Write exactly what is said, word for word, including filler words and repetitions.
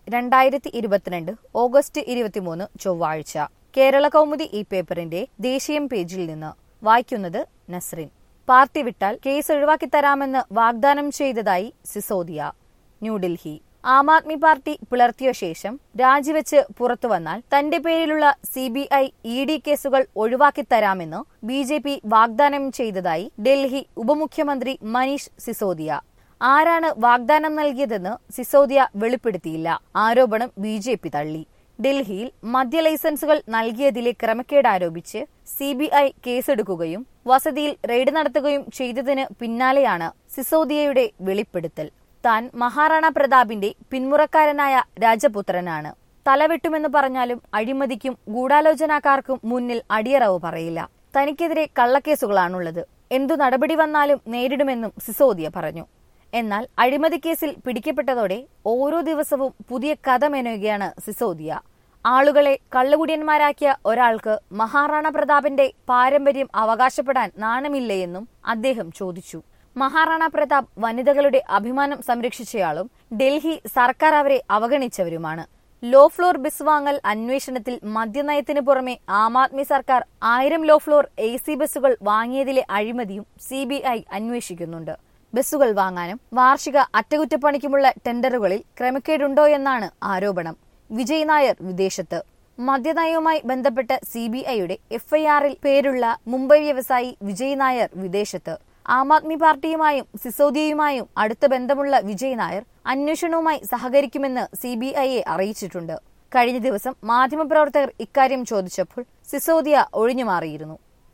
രണ്ടായിരത്തി ഇരുപത്തിരണ്ട് ഓഗസ്റ്റ് ഇരുപത്തിമൂന്ന് ചൊവ്വാഴ്ച. കേരള കൗമുദി ഈ പേപ്പറിന്റെ ദേശീയം പേജിൽ നിന്ന് വായിക്കുന്നത് നസ്രിൻ. പാർട്ടി വിട്ടാൽ കേസ് ഒഴിവാക്കിത്തരാമെന്ന് വാഗ്ദാനം ചെയ്തതായി സിസോദിയ. ന്യൂഡൽഹി. ആം ആദ്മി പാർട്ടി പിളർത്തിയ ശേഷം രാജിവെച്ച് പുറത്തുവന്നാൽ തന്റെ പേരിലുള്ള C B I E D കേസുകൾ ഒഴിവാക്കിത്തരാമെന്ന് ബി ജെ പി വാഗ്ദാനം ചെയ്തതായി ഡൽഹി ഉപമുഖ്യമന്ത്രി മനീഷ് സിസോദിയ. ആരാണ് വാഗ്ദാനം നൽകിയതെന്ന് സിസോദിയ വെളിപ്പെടുത്തിയില്ല. ആരോപണം ബി ജെ പി തള്ളി. ഡൽഹിയിൽ മദ്യ ലൈസൻസുകൾ നൽകിയതിലെ ക്രമക്കേട് ആരോപിച്ച് സി ബി ഐ കേസെടുക്കുകയും വസതിയിൽ റെയ്ഡ് നടത്തുകയും ചെയ്തതിന് പിന്നാലെയാണ് സിസോദിയയുടെ വെളിപ്പെടുത്തൽ. താൻ മഹാറാണ പ്രതാപിന്റെ പിന്മുറക്കാരനായ രാജപുത്രനാണ്. തലവെട്ടുമെന്ന് പറഞ്ഞാലും അഴിമതിക്കും ഗൂഢാലോചനക്കാർക്കും മുന്നിൽ അടിയറവ് പറയില്ല. തനിക്കെതിരെ കള്ളക്കേസുകളാണുള്ളത്. എന്തു നടപടി വന്നാലും നേരിടുമെന്നും സിസോദിയ പറഞ്ഞു. എന്നാൽ അഴിമതിക്കേസിൽ പിടിക്കപ്പെട്ടതോടെ ഓരോ ദിവസവും പുതിയ കഥ മെനയുകയാണ് സിസോദിയ. ആളുകളെ കള്ളുകുടിയന്മാരാക്കിയ ഒരാൾക്ക് മഹാറാണ പ്രതാപിന്റെ പാരമ്പര്യം അവകാശപ്പെടാൻ നാണമില്ലേയെന്നും അദ്ദേഹം ചോദിച്ചു. മഹാറാണ പ്രതാപ് വനിതകളുടെ അഭിമാനം സംരക്ഷിച്ചയാളും ഡൽഹി സർക്കാർ അവരെ അവഗണിച്ചവരുമാണ്. ലോ ഫ്ലോർ ബസ് വാങ്ങൽ അന്വേഷണത്തിൽ മദ്യനയത്തിനു പുറമെ ആം ആദ്മി സർക്കാർ ആയിരം ലോ ഫ്ലോർ എ സി ബസ്സുകൾ വാങ്ങിയതിലെ അഴിമതിയും സി ബി ഐ അന്വേഷിക്കുന്നുണ്ട്. ബസ്സുകൾ വാങ്ങാനും വാർഷിക അറ്റകുറ്റപ്പണിക്കുമുള്ള ടെൻഡറുകളിൽ ക്രമക്കേടുണ്ടോയെന്നാണ് ആരോപണം. വിജയ് നായർ വിദേശത്ത്. മദ്യനയവുമായി ബന്ധപ്പെട്ട് സി ബി ഐയുടെ എഫ് ഐ ആറിൽ പേരുള്ള മുംബൈ വ്യവസായി വിജയ് നായർ വിദേശത്ത്. ആം ആദ്മി പാർട്ടിയുമായും സിസോദിയയുമായും അടുത്ത ബന്ധമുള്ള വിജയ് നായർ അന്വേഷണവുമായി സഹകരിക്കുമെന്ന് സി ബി ഐയെ അറിയിച്ചിട്ടുണ്ട്. കഴിഞ്ഞ ദിവസം മാധ്യമപ്രവർത്തകർ ഇക്കാര്യം ചോദിച്ചപ്പോൾ സിസോദിയ ഒഴിഞ്ഞുമാറിയിരുന്നു.